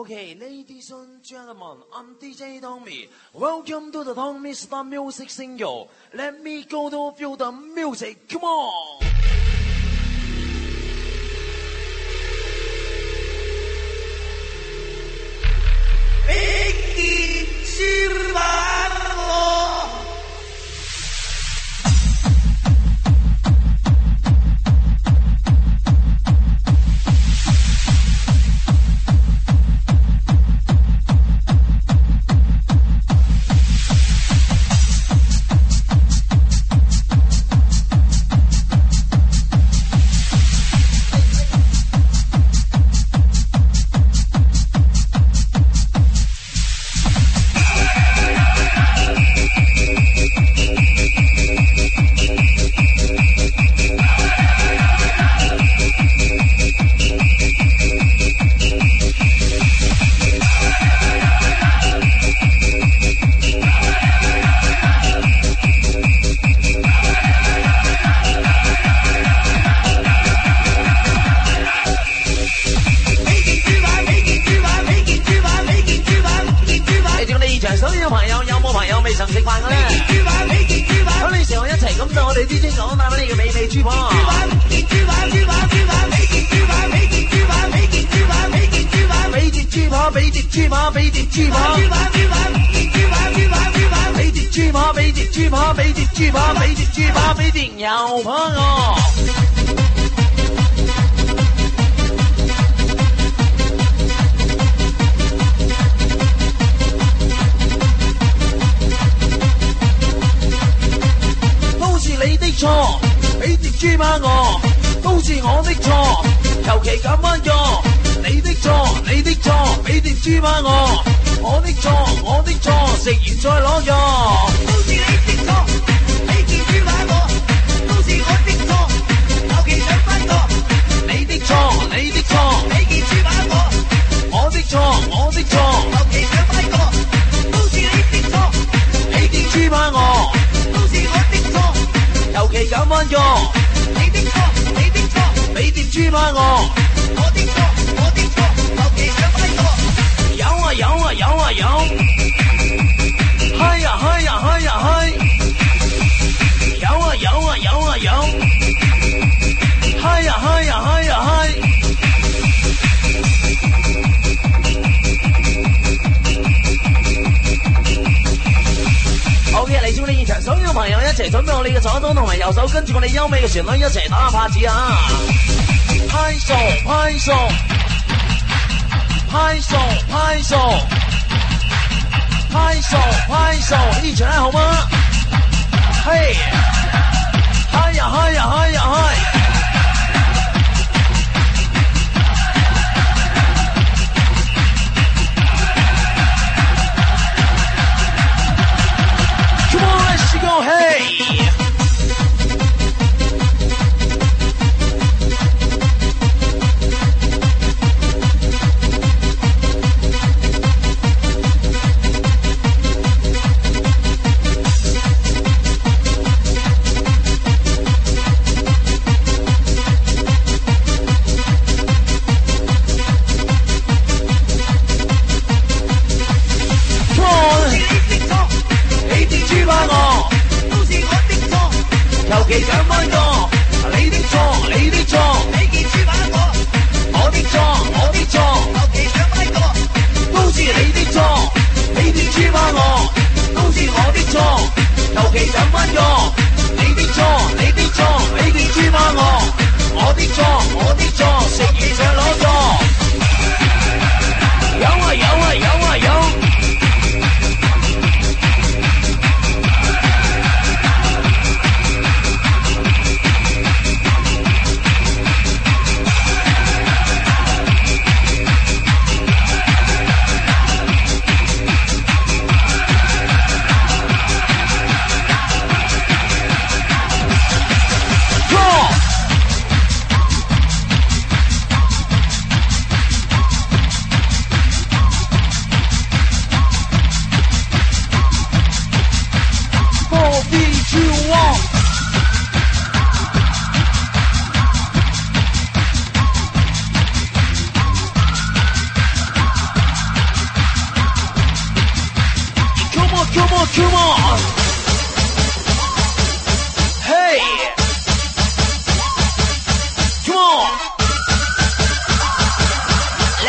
Okay, ladies and gentlemen, I'm DJ Tommy. Welcome to the Tommy Star Music Single. Let me go to feel the music. Come on!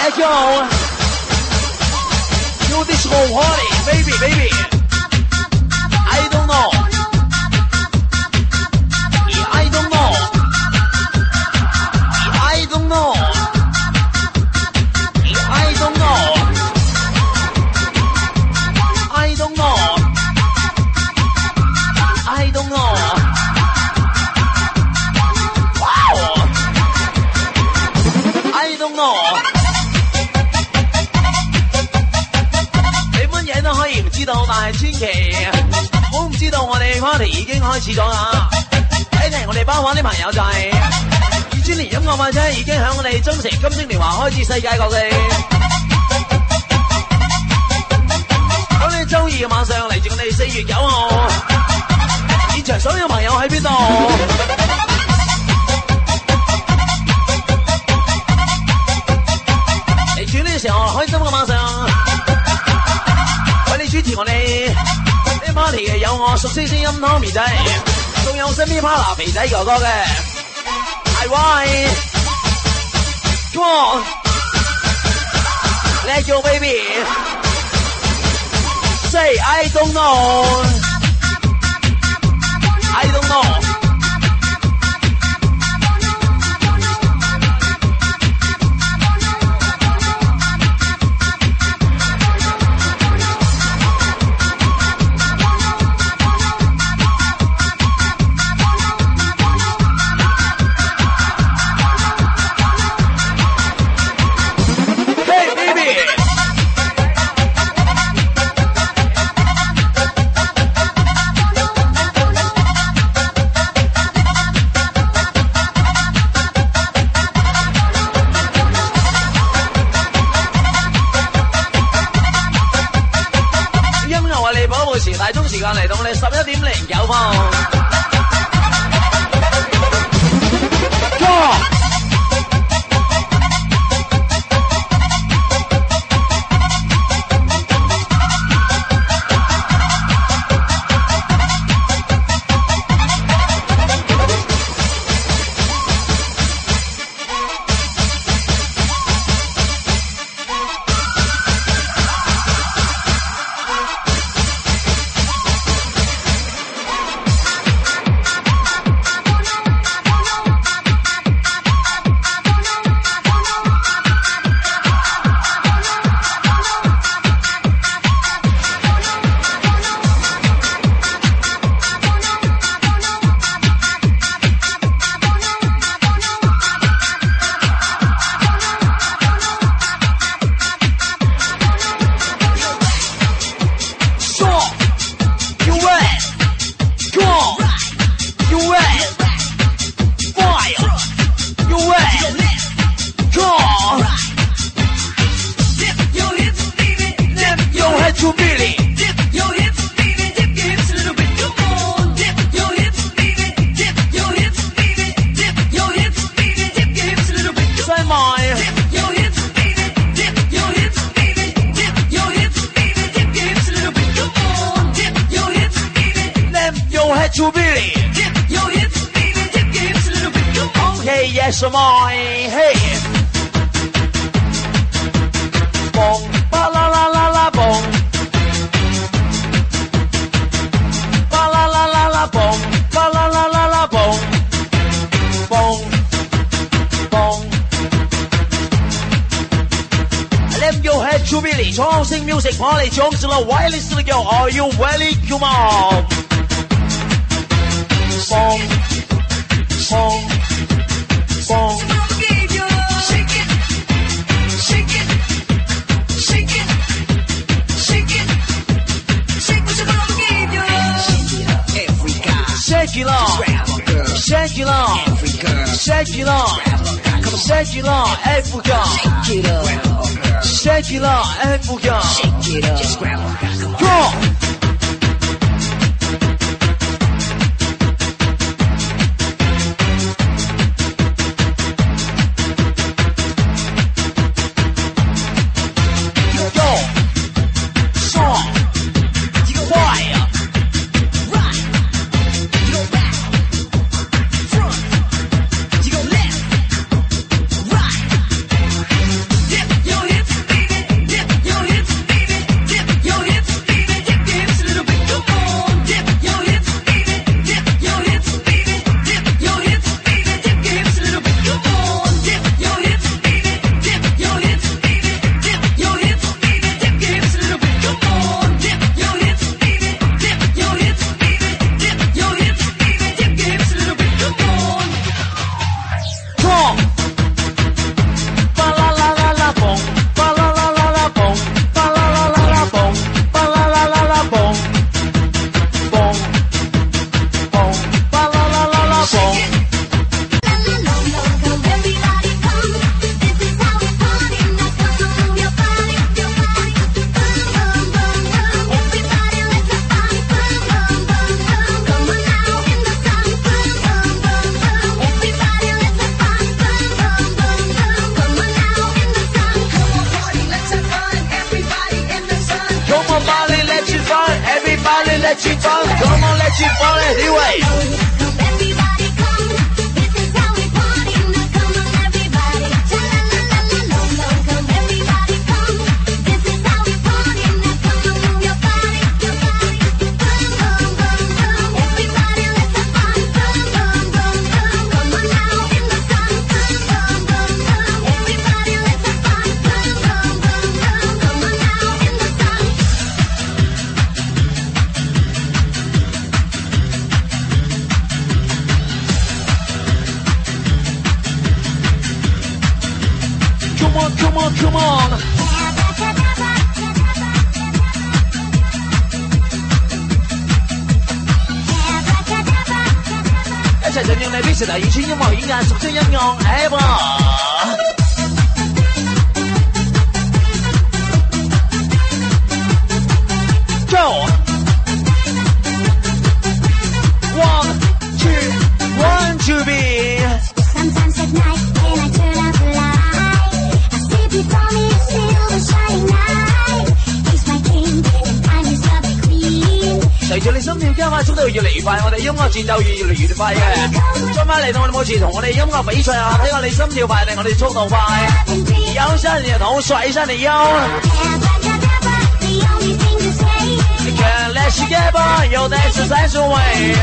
Let's go. You disco party, baby, baby. I don't know. I don't know. I don't know. I don't know. I don't know. I don't know. Wow. I don't know. 你乜嘢都可以唔知道，但係千祈唔好唔知道我哋 party 已經開始咗啦。睇嚟我哋班玩啲朋友就係2000年音樂快車已經響我哋增城金星年華開至世界各地。咁你周二嘅晚上嚟自我哋4月9號，現場所有朋友喺邊度？嚟住呢個時候開心嘅晚上，為你主持我哋呢 party 嘅有我熟悉聲音 Tommy 仔，仲有身邊 partner 肥仔哥哥嘅。係喂 ，Come on， Let's go baby， Say I don't know， I don't know。大鐘時間嚟到我哋11點09分。什麼？嘿，蹦巴啦啦啦啦蹦，巴啦啦啦啦蹦，巴啦啦啦啦蹦，蹦蹦。Let your head to Billy， 重新 music party， 重置了 wireless studio， Are you ready? Come on， 蹦蹦。Boom. Shake it, shake it, shake it, shake it, shake what your mama gave you. Shake it up, every girl. Shake it up, every girl. Shake it up, shake it up, every girl. Shake it up, shake it up, every girl. Shake it up, just grab a girl. Go. Your let you fun, come on, let you fun, anyway. Come on, come on. 一齊盡用你必時第二串音樂演繹熟悉音樂 Ever Go 1 2 be Sometimes at night when I turn out the light I see before me a silver shining night He's my king and I'm his lovely queen 隨住你心跳加快速度越嚟越快我哋音樂節奏越嚟越快嘅今晚嚟到我哋每次同我哋音樂比賽啊睇下你心跳快定我哋速度快搖下你的頭甩下你腰 Can't let you get by 有的是在所謂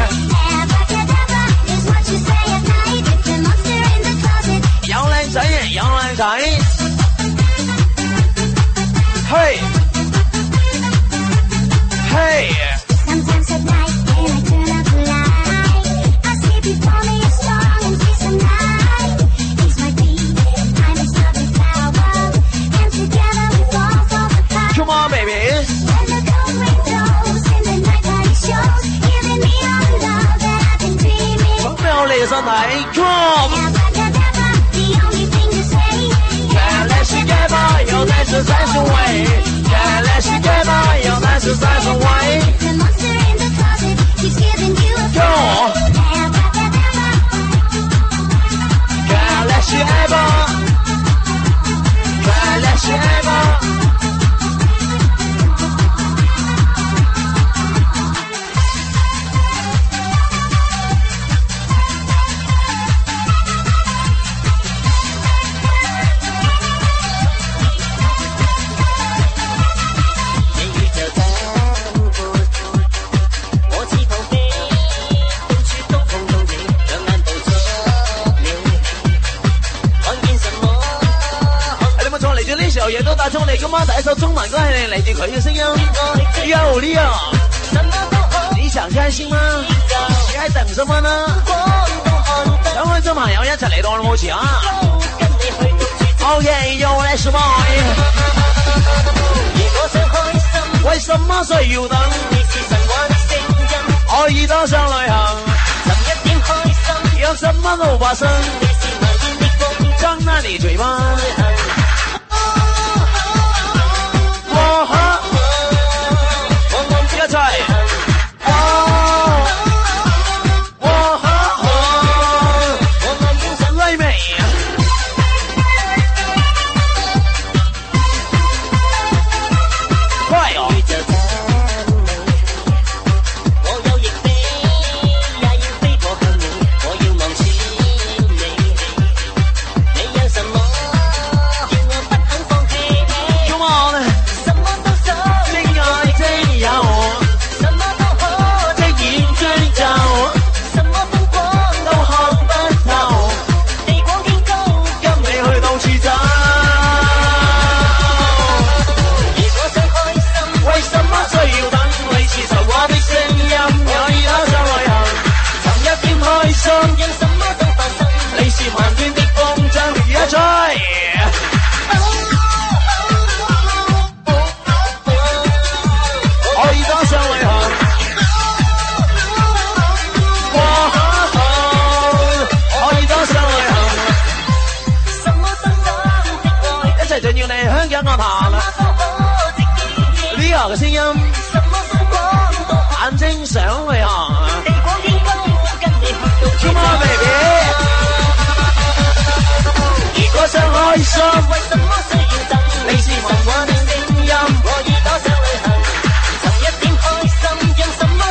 有靚仔有靚仔嘿嘿 Sometimes at night when I turn out the light I see before me a strong and fearsome night He's my beat, I'm his lovely flower And together we fall for the cloud Come on baby When the cold wind blows in the night time he shows Giving me all the love that I've been dreaming 準備好你嘅身體 Come The only thing to say Can't let you get by 有的是在所謂 Can't let you get by 有的是在所謂 The monster in the closet keeps giving you a Go Can't let you ever Can't let you ever亦都帶出你今晚第一首中文歌係嚟自佢嘅聲音 Yo Leo 你想開心嗎？你喺等什麼呢？想開心朋友一齊嚟到我哋舞池啊 OK 又嚟什麼為什麼需要等我耳朵想旅行讓什麼都發生張那你嘴巴一齊拉美快哦我有翼飛也要飛過向你我要望穿你你有什麼叫我不肯放棄 Come on 什麼都想戀愛真有什麼都可即然追就什麼風光都看不透地廣天高跟你去到處走如果想開心為什麼需要等你接受我的聲音我耳朵想旅行尋一點開心讓什麼都發生你是漫天的風箏如一吹我耳朵想旅行我耳朵想旅行什麼都想的愛一齊就要你香港樂壇 Leo 嘅聲音眼睛想旅行地廣天高跟你去到 Come on baby 如果想開心為什麼需要等你是我的聲音我耳朵想旅行尋一點開心讓什麼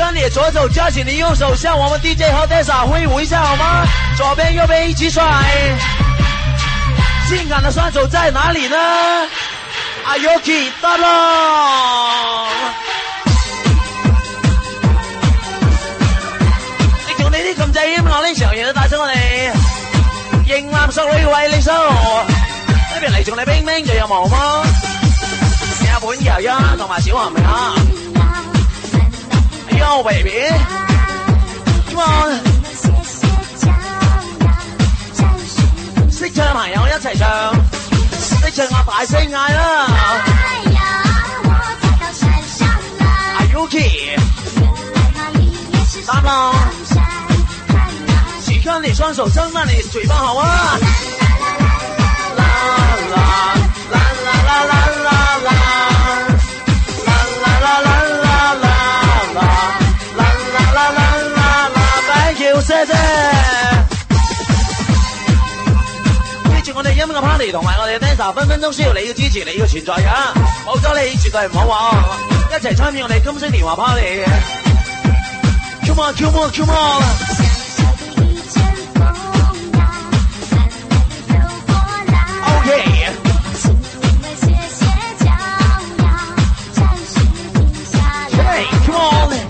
将你的左手夹起你右手，向我们 DJ 和 Dessa 挥舞一下好吗？左边右边一起甩，性感的双手在哪里呢？阿 Yuki 到咯！你用你啲咁仔音樂呢場嘢都帶咗我哋型男淑女為你 show， 呢邊嚟仲你冰冰就有毛毛，日本悠悠同埋小韓明啊！ Yo baby， come on， 識唱朋友一齊唱，識唱我大聲嗌啦！阿 Yuki， 三郎，舉開你雙手，張大你嘴巴好啊！啦啦啦啦啦啦啦啦！ 謝謝，記住我哋音樂 party 同埋我哋嘅 dancer 分分鐘需要你嘅支持，你嘅存在㗎，冇咗你絕對唔好喎，一齊參與我哋金星年華 party。Come on, come on, come on！ OK。Hey, come on！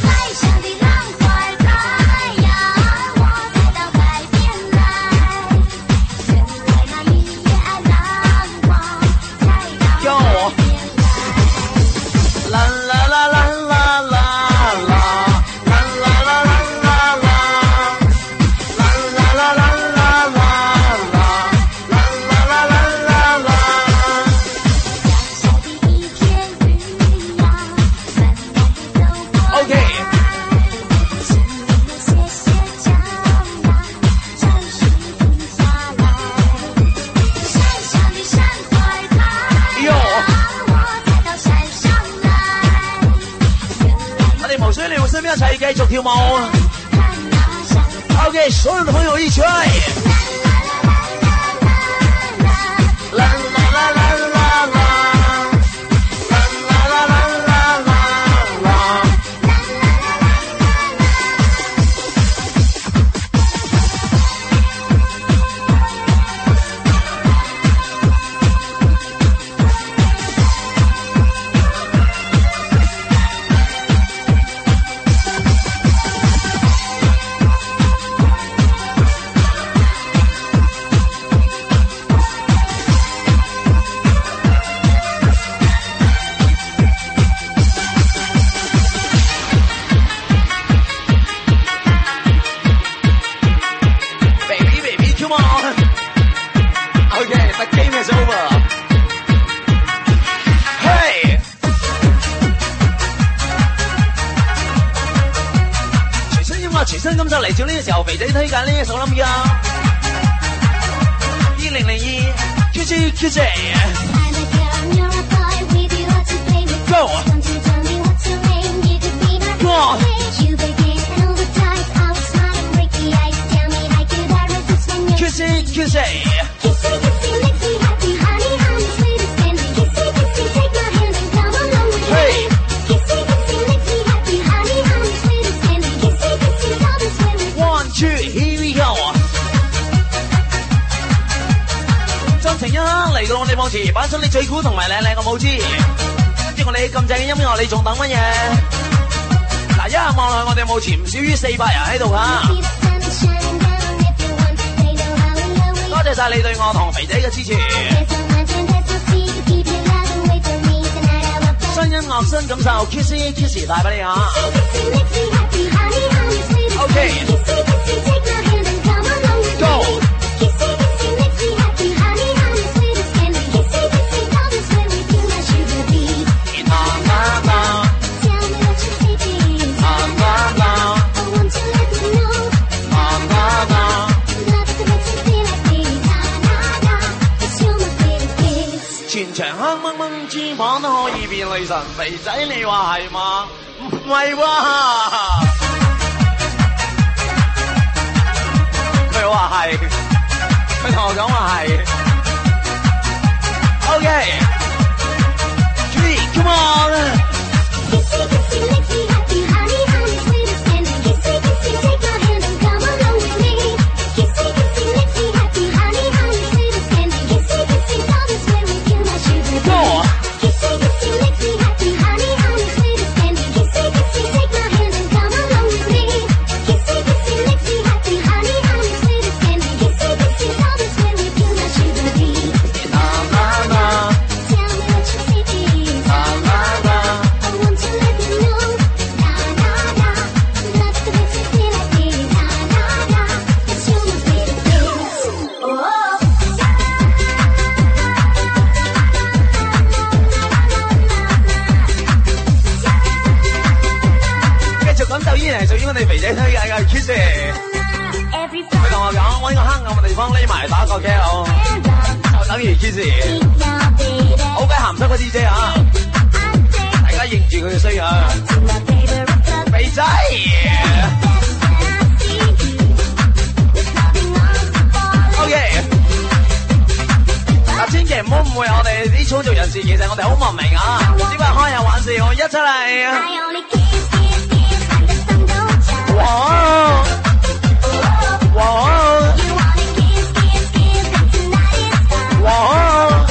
一齊繼續跳舞 ，OK， 所有的朋友一起來。啦啦啦啦啦啦，啦啦啦啦啦啦。全新感受嚟，照呢個時候肥仔推介呢一首冧呀，2002 QC Go Go QC Hey Here we go！ 盡情一刻嚟到我哋幕前，擺出你最酷同埋靚靚嘅舞姿，跟住我哋咁正嘅音樂，你仲等乜嘢？嗱，一眼望落去，我哋幕前唔少於400人喺度㗎。多謝晒你對我同肥仔嘅支持。新音樂新感受 ，Kiss 帶俾你嚇。OK。Go！ 全場黑掹掹豬扒都可以變女神，肥仔你話係嘛？唔係喎！佢話係，佢同我講話係。OK，3，come on！ 咁就依然係屬於我哋肥仔推介嘅 Kiss。佢同我講，揾個黑暗嘅地方匿埋打個 K.O. 就等於 Kiss。好鬼鹹濕嘅 DJ 啊！大家認住佢嘅衰啊！肥仔。OK。嗱，千祈唔好誤會我哋啲操作人士，其實我哋好文明啊，只不過開下玩笑，一出嚟。哇！哇！哇！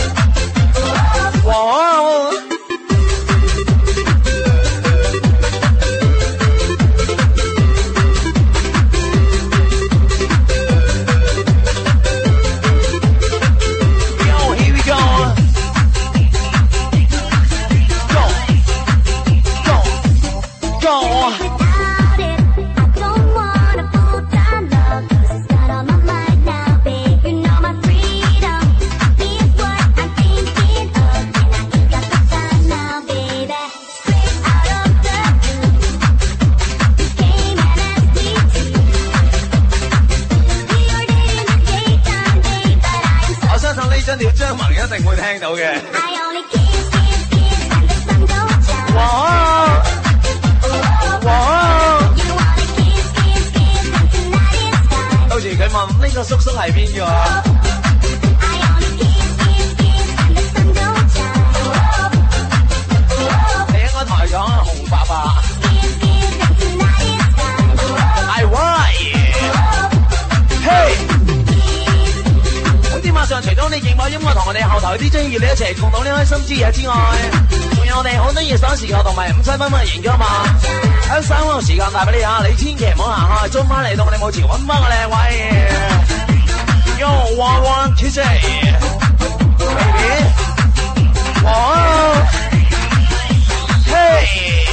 哇！張文一定會聽到嘅。哇！哇！到時佢問呢個叔叔係邊個啊？你應該同佢講紅爸爸。係喂，嘿！馬上除咗你勁播音樂同我哋後台啲專業你一齊共度呢開心之夜之外，仲有我哋好多熱爽時刻同埋5、7分嘅營養嘛。喺3個時間帶俾你啊！你千祈唔好行開，中翻嚟到我哋幕前揾翻個靚位。Yo one two three， baby， 哇，嘿。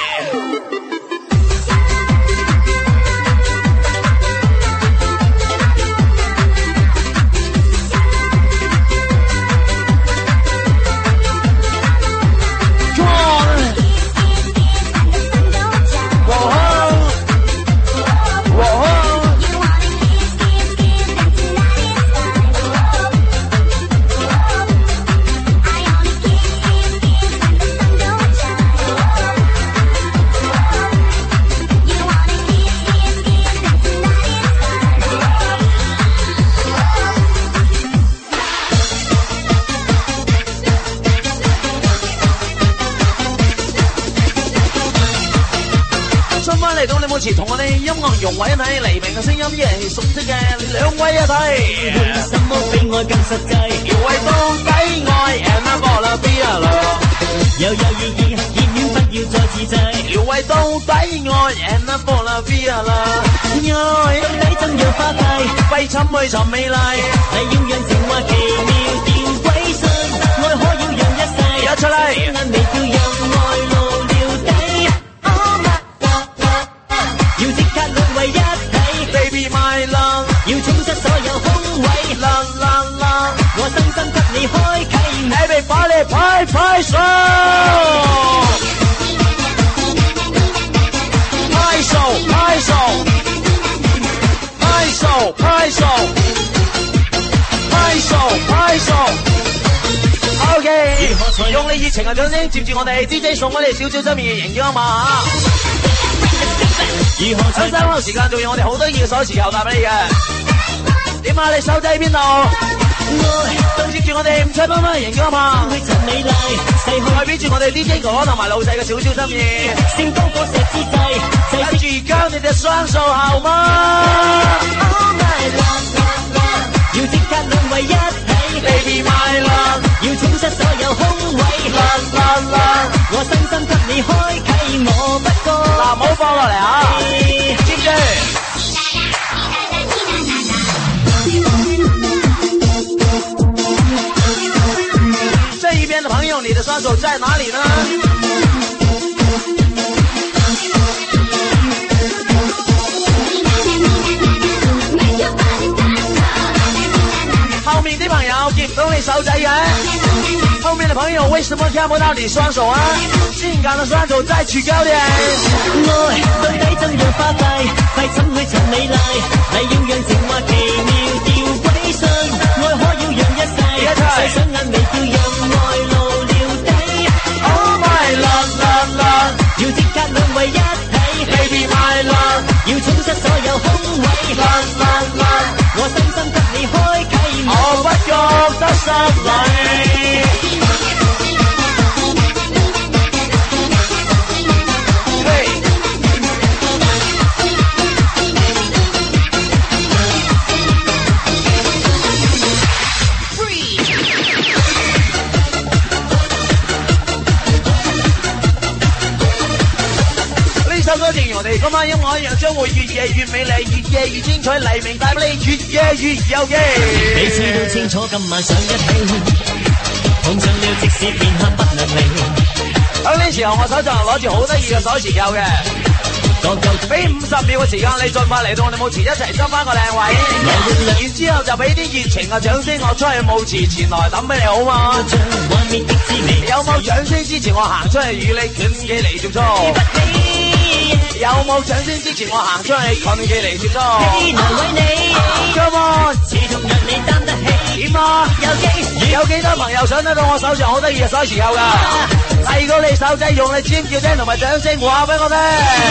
同我哋音樂融為一體，黎明嘅聲音依然係熟悉嘅兩位一體。什麼比愛更實際？要為到底愛 and never be alone。又有意義，熱戀不要再自製。要為到底愛 and never be alone。愛到底怎樣花費？為尋去尋美麗，係要讓情話奇妙調歸順，愛可要讓一世。一出嚟，眼微笑有愛路了底。要即刻淪為一體 ，Baby my love， 要充實所有空位。啦啦啦，我深深給你開啟。Everybody 拍拍手，拍手拍手，拍手拍手，拍手拍手。OK， 用你熱情嘅掌聲接住我哋 DJ 送我哋少少側面嘅營養嘛。喺3個時間仲有我哋好多熱鎖匙候帶俾你嘅。點啊？你手仔喺邊度？接住我哋5、7分嘅營養嘛。係俾住我哋 DJ 哥哥同埋老細嘅少少心意。先高過石之際，跟住將你隻雙數後嗎？要即刻淪為一體 ，Baby my love， 要充實所有空位。我深深給你開啟，我不過。嗱，唔好放落嚟啊！接住。這一邊的朋友，你的雙手在哪裡呢？後面的朋友見唔到你手仔嘅，後面的朋友為什麼看不到你雙手啊？性感的雙手再舉高點。 賴，係要讓情話奇妙調歸順，愛可要讓一世，細想眼眉叫人愛露了底。Oh my love love love，要即刻兩為一體 ，Baby my love，要充塞所有空位。Love love love，我深深給你開啟，我不覺得失禮。 首歌正如我哋今晚音樂一樣，將會越夜越美麗，越夜越精彩，黎明帶俾你越夜越有機。 彼此都清楚今晚想一起，碰上了即使片刻不能離。 喺呢時候我手上攞住好得意嘅鎖匙扣嘅，俾50秒嘅時間你盡快嚟到我哋舞池一齊執翻個靚位，然之後就俾啲熱情嘅掌聲我出去舞池前來等俾你好嘛？有冇掌聲支持我行出去與你捲起嚟接觸？有冇掌聲之前我行出去近距離接觸 ？Come on， 始終讓你擔得起。 點啊？有幾多朋友想得到我手上好得意嘅鎖匙扣㗎？遞過你手仔，用你尖叫聲同埋掌聲話俾我聽。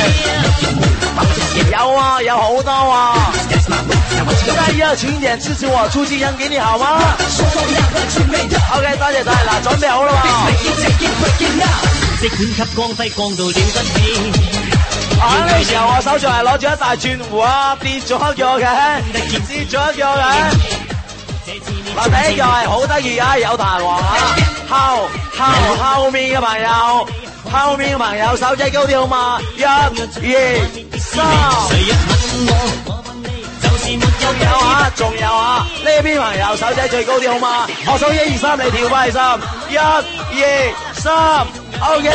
有啊，有好多啊！再要請點支持我出幾樣給你好嗎 ？OK， 多謝晒，嗱，準備好啦喎！ 即管給光輝光到了不起。 喺呢時候我手上係攞住一大串胡啊，跌咗一個嘅，跌咗一個嘅。嗱，第一個係好得意啊，有彈簧啊，後面嘅朋友，後面嘅朋友手仔高啲好嘛？1、2、3。仲有啊，呢邊朋友手仔最高啲好嘛？我數1、2、3，你跳翻起身，1、2、3 ，OK。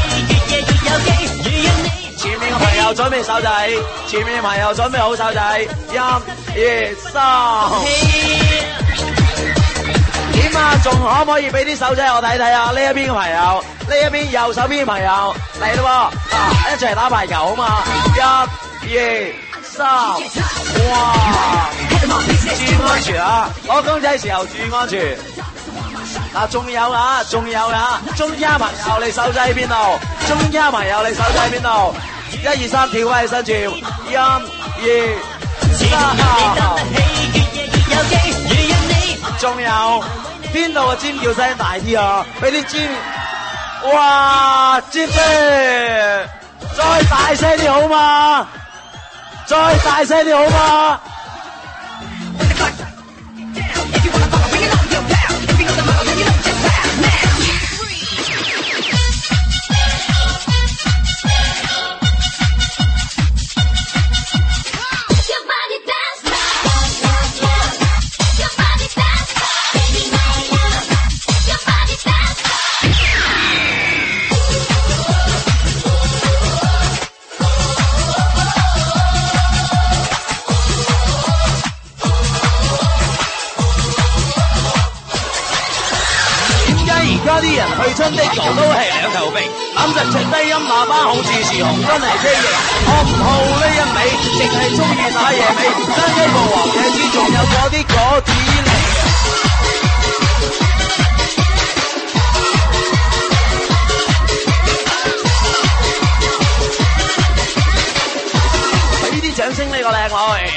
前面嘅朋友準備手仔，前面嘅朋友準備好手仔，1、2、3。點啊？仲可唔可以俾啲手仔我睇睇啊？呢一邊嘅朋友，呢一邊右手邊嘅朋友嚟咯喎，一齊打排球好嘛？1、2、3，哇！注意安全啊！攞公仔時候注意安全。嗱，仲有啊，中間朋友你手仔喺邊度？中間朋友你手仔喺邊度？1、2、3，跳翻起身跳，1、2、3。仲有邊度嘅尖叫聲大啲啊？俾啲尖，哇！尖聲，再大聲啲好嘛？再大聲啲好嘛？啲人去親的路都係兩頭肥，諗實着低音喇叭好似時紅真係畸形，我唔好呢一味，淨係中意打野味，山雞個黃野豬仲有嗰啲果子嚟。俾啲掌聲呢個靚女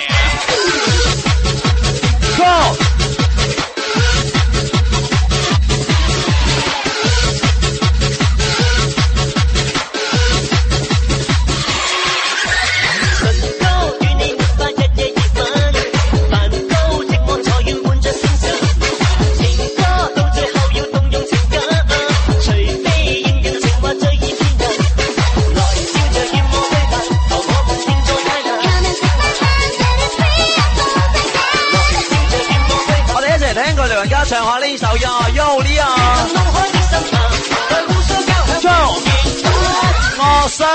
，Go！唱下呢首呀 Yo 呢啊，我想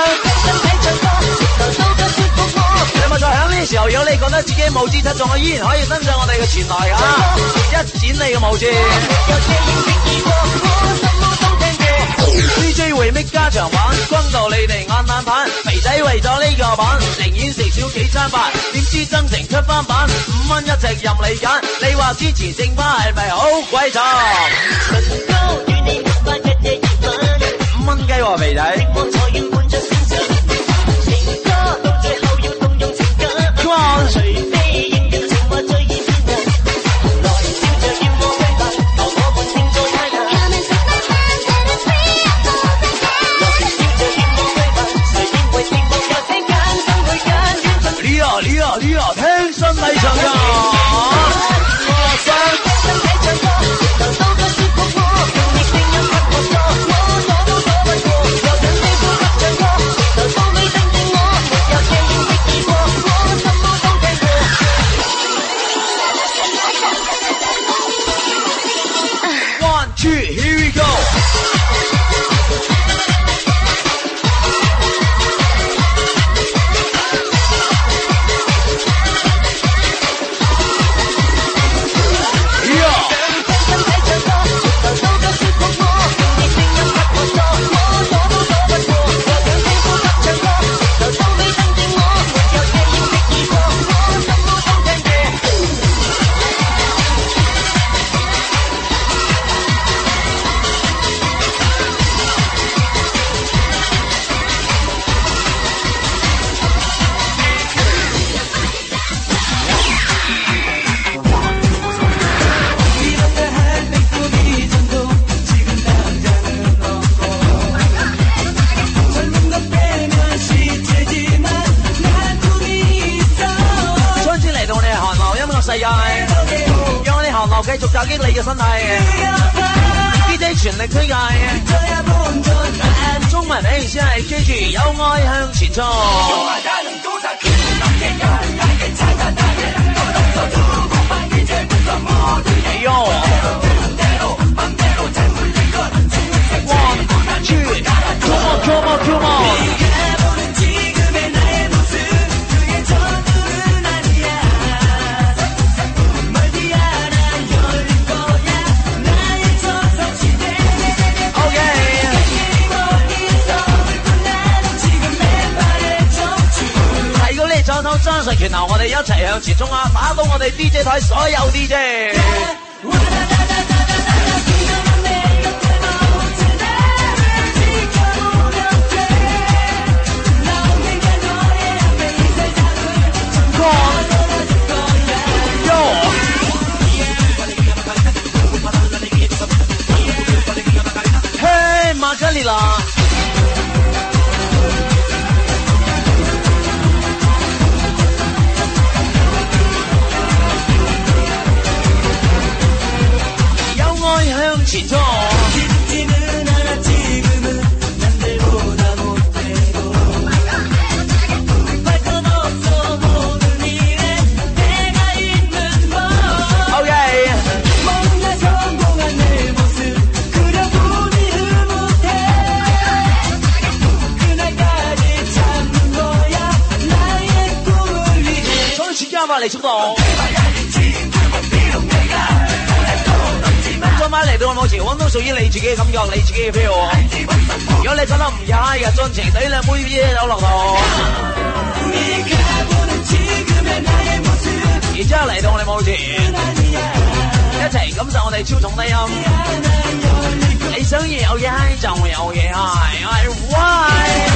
你咪就喺呢時候，如果你覺得自己舞姿出眾，依然可以登上我哋嘅前台啊，一展你嘅舞姿。 DJ 回搣加長版，轟到你哋眼眼板。肥仔為咗呢個版，寧願食少幾餐飯，點知增城出翻版，5蚊一隻任你揀。你話之前剩翻係咪好鬼慘？5蚊雞喎肥仔。Come on！ 呢個聽新禮場㗎。One, two, here we go.繼續襲擊你嘅身體 ，DJ 全力推介，中文名先係記住有愛向前衝。哎呦 ！One, two, come on, come on, come on！ 爭實拳頭，我哋一齊向前衝啊！打到我哋 DJ 台所有 DJ。嘿，瑪格麗娜。向前衝！再次加把力速度。今晚嚟到我前，揾到屬於你自己嘅感覺，你自己嘅 feel。如果你覺得唔踩嘅，盡情懟兩杯嘢酒落肚。然之後嚟到我哋舞前，一齊感受我哋超重低音。你想要有嘢嗨就有嘢嗨，喂！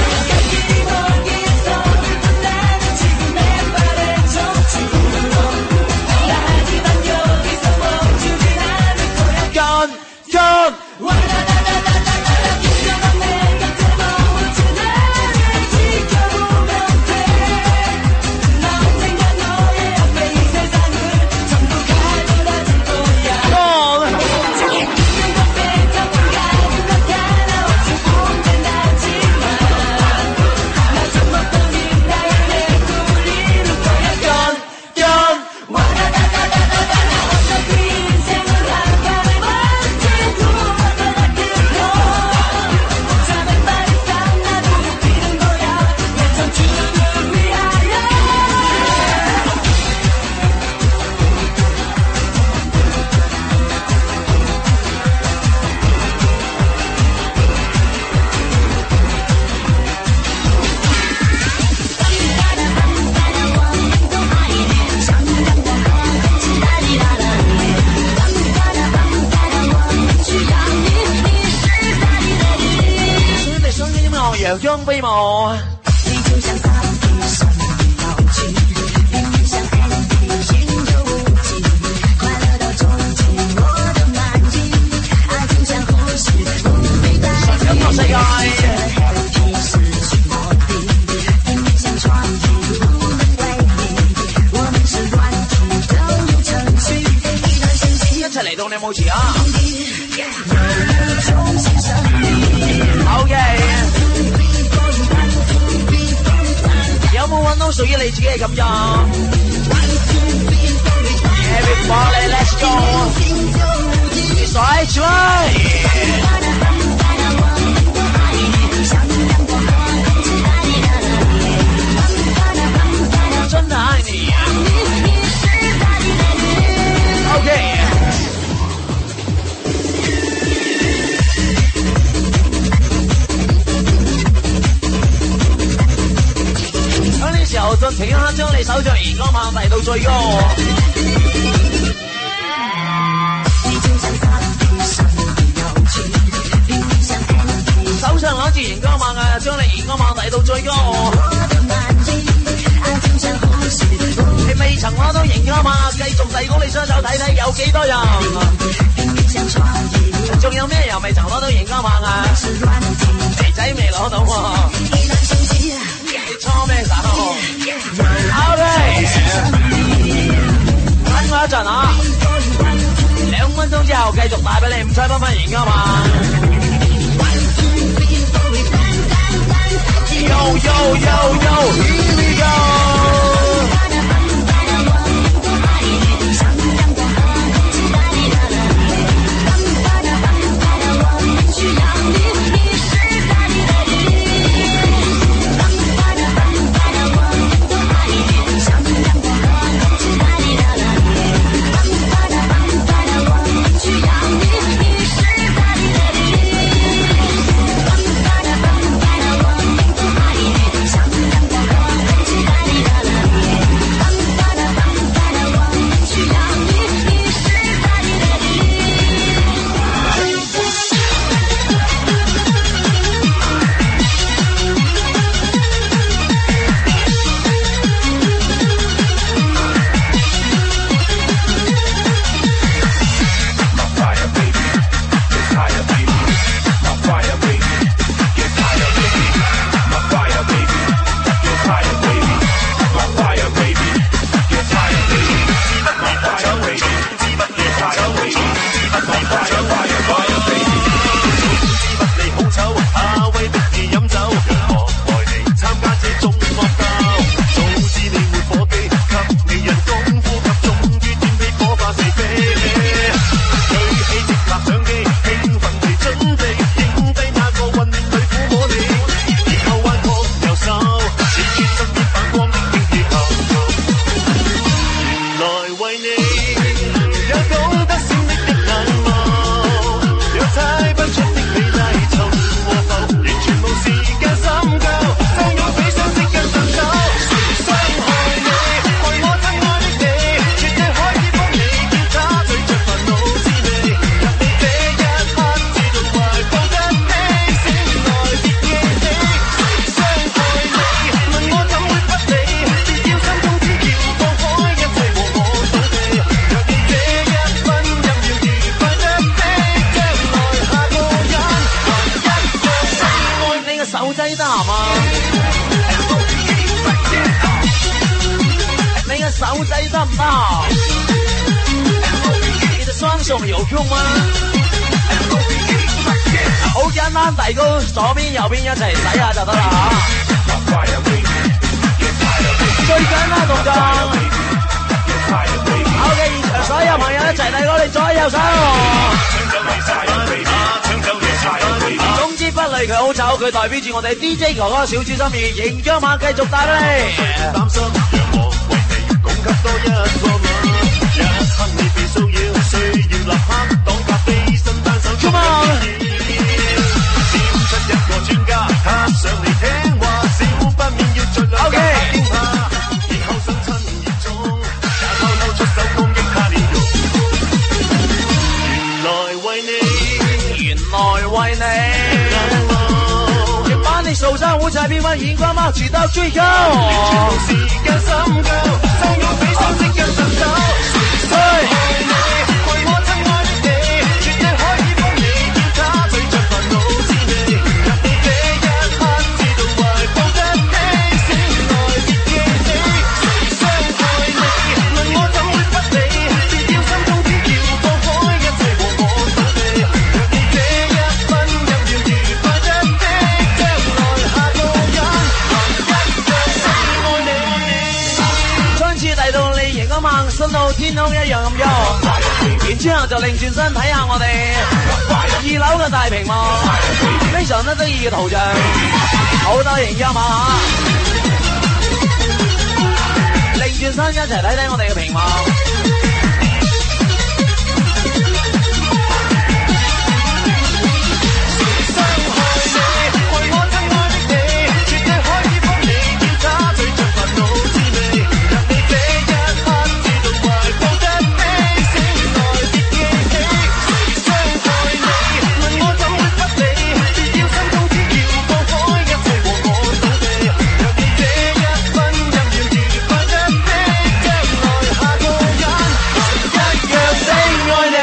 飛舞。 你就像三體神老去，平面像 Andy 心有無盡，快樂到終極我都滿意，愛就像呼吸不被代替。 音樂世界。 Happy 失去目的，平面像創意無能為力，我們是軟體都有程序，一段sen機一齊嚟到你冇詞啊！ 有種新生命。 OK。有冇揾到屬於你自己嘅感覺 ？Everybody, let's go！ 你甩出來！真的愛你。OK。時候盡情一刻將你手像熒光棒提到最高，手上攞住熒光棒啊，將你熒光棒提到最高。你未曾攞到熒光棒，繼續遞高你雙手睇睇有幾多人。仲有咩人未曾攞到熒光棒啊？肥仔未攞到喎。你搓咩手 ？OK， 等我一陣啊，2分鐘之後繼續帶俾你5彩繽紛熒光棒。Yo yo yo yo, here we go。仲有用嗎？好簡單，遞高左邊右邊一齊洗下就得啦嚇。最簡單動作。OK， 現場所有朋友一齊遞高你左右手。總之不累佢好醜，佢代表住我哋 DJ 哥哥小豬心意，形象馬繼續帶俾你。擔心讓我為你供給多一個吻，一刻你被騷擾，需要立刻擋咖啡身單手出現，閃出一個專家，他上嚟聽話，少不免要盡量加驚怕，然後生親熱衷，也偷偷出手攻擊他臉容。原來為你，原來為你。把你受傷無情， 把眼光望住到最高。 時間深究，就要比手即一伸手。誰愛你，為我親愛的你，絕對可以幫你要他對着煩惱滋味。入你這一刻，知道懷抱得你，醒來別記起。誰傷害你，問我怎會不理？別要心中只要放開一切和我鬥地。若你這一分入了愉快一的，將來下個人憑一樣死愛你。 再次嚟到你熒光棒，伸到天空一樣咁喐，然之後就擰轉身睇下我哋2樓嘅大屏幕，非常得意嘅圖像，好多熒光棒嚇。擰轉身一齊睇睇我哋嘅屏幕。 傷害你，為我親愛的你，絕對可以幫你要他對着煩惱滋味。入你這一刻，知道懷抱得你，醒來別記起。誰傷害你，問我怎會不理？別要心中只要放開一切和我鬥地。若你這一分入了愉快一的，將來下個人憑一樣死愛你。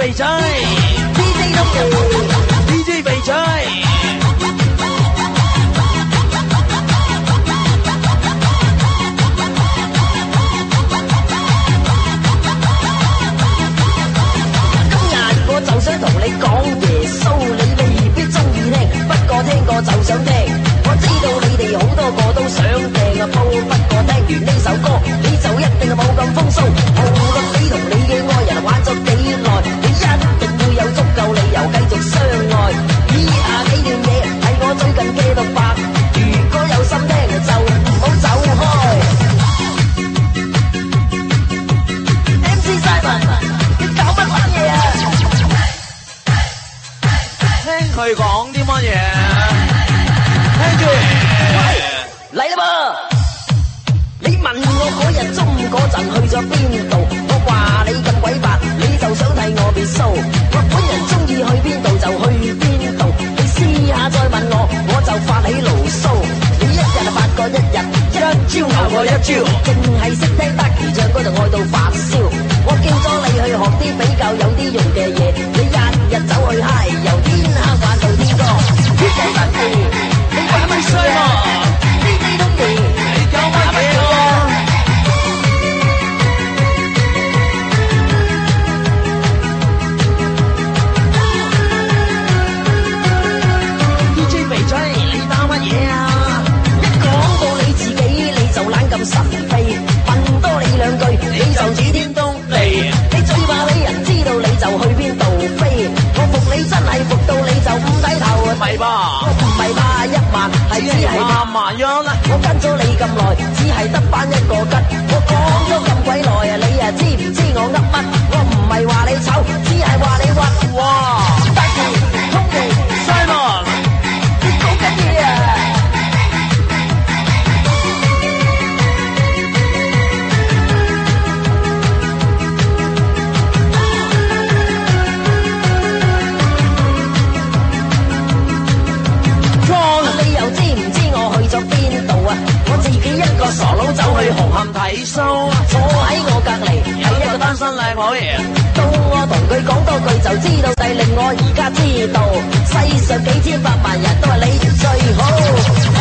肥仔 DJ 都嚟。 ，DJ 肥仔。 我就想同你講耶穌，你未必中意聽，不過聽過就想聽。我知道你哋好多個都想訂啊煲，不過聽完呢首歌你就一定係冇咁風騷。無論你同你嘅愛人玩咗幾耐，你一定會有足夠理由繼續相愛。以下幾段嘢係我最近嘅獨白，如果有心聽就唔好走開。MC Simon， 你搞乜撚嘢啊？ 聽佢講啲乜嘢？聽住嚟啦噃！你問我嗰日中午嗰陣去咗邊度？我話你咁鬼白，你就想睇我別數。我本人中意去邊度就去邊度，你試下再問我，我就發起牢騷。你一日就發過一日，一朝牛我一朝，淨係識聽得兒唱歌就愛到發燒。我叫咗你去學啲比較有啲用嘅嘢，你日日走去嗨，由天黑玩到天光。天仔文地，你玩乜衰喎？呢啲都地， 你搞乜嘢喎？DJ 肥仔，你打乜嘢啊？ 一講到你自己你就懶咁神秘，問多你兩句你就指天東地。你最怕俾人知道你就去邊度飛，我服你真係服到你就唔低頭。 唔係吧？ 我唔係怕一萬，係只係怕萬樣啦。 我跟咗你咁耐，只係得返一個吉。我講咗咁鬼耐啊，你啊知唔知我噏乜？我唔係話你醜，只係話你屈。 哇！ 得意，通地 Simon， 你講緊嘢啊！你又知唔知我去咗邊度啊？我自己一個傻佬走去紅磡睇 show， 坐喺我隔離有一個單身靚婆爺。 到我同佢講多句就知道，就令我而家知道，世上幾千百萬人都係你最好。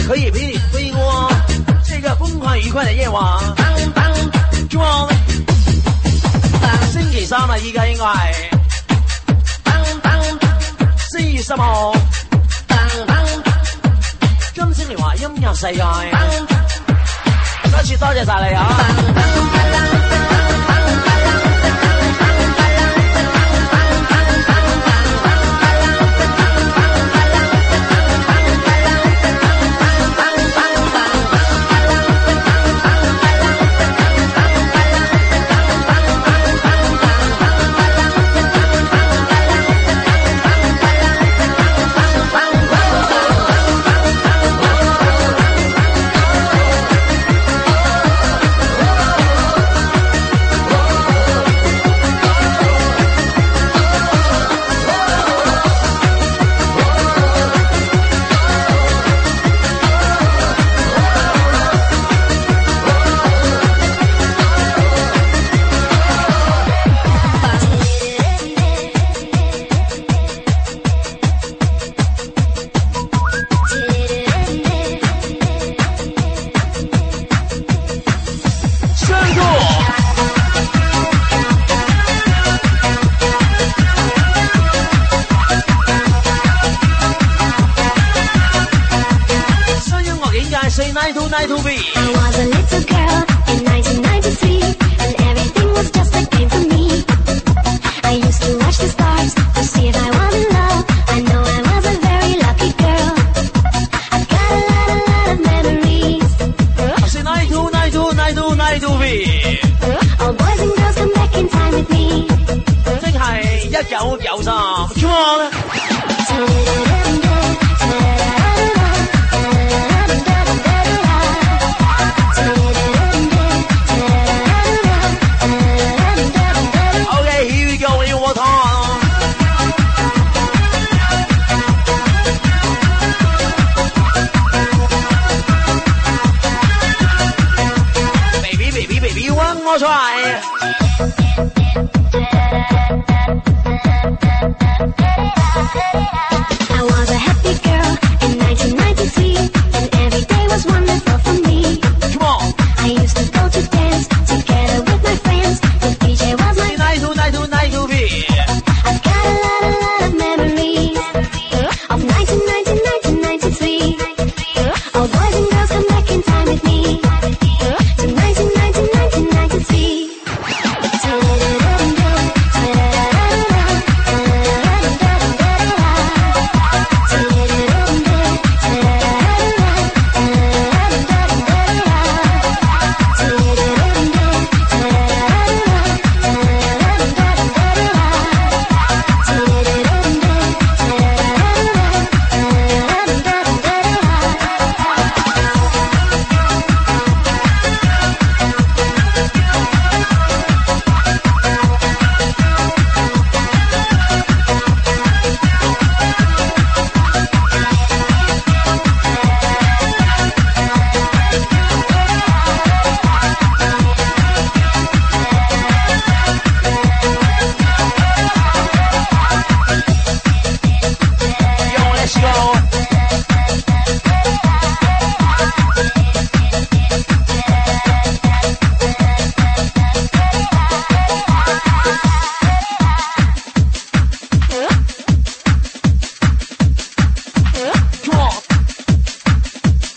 可以陪你飞过这个疯狂愉快的夜晚。星期三啦，依家應該係4月10號。金星年華音樂世界，再次多謝晒你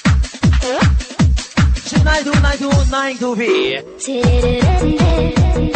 啊！9292929P